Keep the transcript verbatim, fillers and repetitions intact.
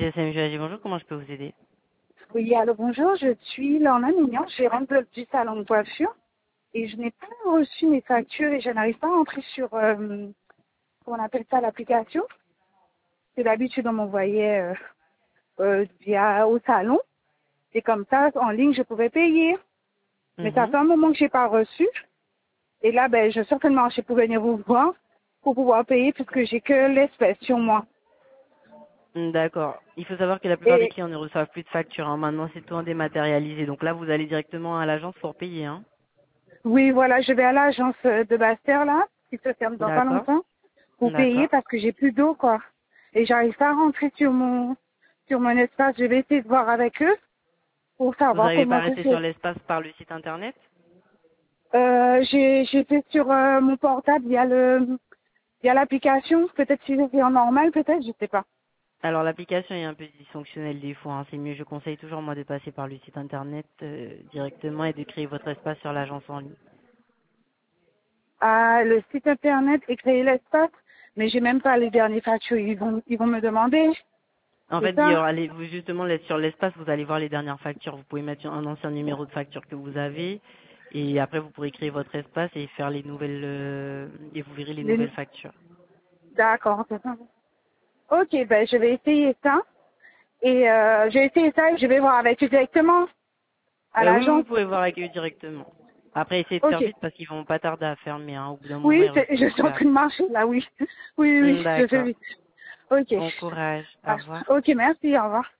C S M G A G, bonjour, comment je peux vous aider? Oui, alors bonjour, je suis Lorna Mignon, gérante de- du salon de coiffure et je n'ai pas reçu mes factures et je n'arrive pas à entrer sur, euh, comment on appelle ça, l'application. C'est d'habitude on m'envoyait euh, euh, via au salon et comme ça, en ligne, je pouvais payer. Mais ça Mhm. fait un moment que j'ai pas reçu et là, ben, je certainement, je peux venir vous voir pour pouvoir payer puisque j'ai que l'espèce sur moi. Hmm, D'accord. Il faut savoir que la plupart des Et clients ne reçoivent plus de factures, hein. Maintenant, c'est tout en dématérialisé. Donc là, vous allez directement à l'agence pour payer, hein. oui, voilà, je vais à l'agence euh, de Bastère là, qui se ferme dans pas D'accord. longtemps, pour payer D'accord. parce que j'ai plus d'eau quoi. Et j'arrive pas à rentrer sur mon sur mon espace. Je vais essayer de voir avec eux pour Vous savoir n'arrivez pas à comment ça se rester sur fait. l'espace par le site internet? Euh, j'ai j'étais sur euh, mon portable via le via l'application. Peut-être si c'est en normal, peut-être, je sais pas. Alors, l'application est un peu dysfonctionnelle des fois, hein. C'est mieux, je conseille toujours, moi, de passer par le site internet euh, directement et de créer votre espace sur l'agence en ligne. Ah, le site internet et créer l'espace, mais j'ai même pas les derniers factures. Ils vont ils vont me demander, En c'est fait, il y ça? aura les- vous justement là, sur l'espace, vous allez voir les dernières factures. Vous pouvez mettre un ancien numéro de facture que vous avez, et après vous pourrez créer votre espace et faire les nouvelles euh, et vous verrez les Les- nouvelles factures. D'accord, c'est ça. Ok, ben je vais essayer ça. Et euh, j'ai essayé ça et je vais voir avec eux directement à Euh, oui, oui, vous l'agence. pouvez voir avec eux directement. Après, essayez de Ok. faire vite parce qu'ils vont pas tarder à fermer. Hein. Au bout d'un moment, Oui, ils c'est- reçoivent je suis plus en la train de facture. marcher là, oui. Oui, oui, Hum, oui, je fais D'accord. vite. Ok. Bon courage. Au Ah, revoir. ok, merci, au revoir.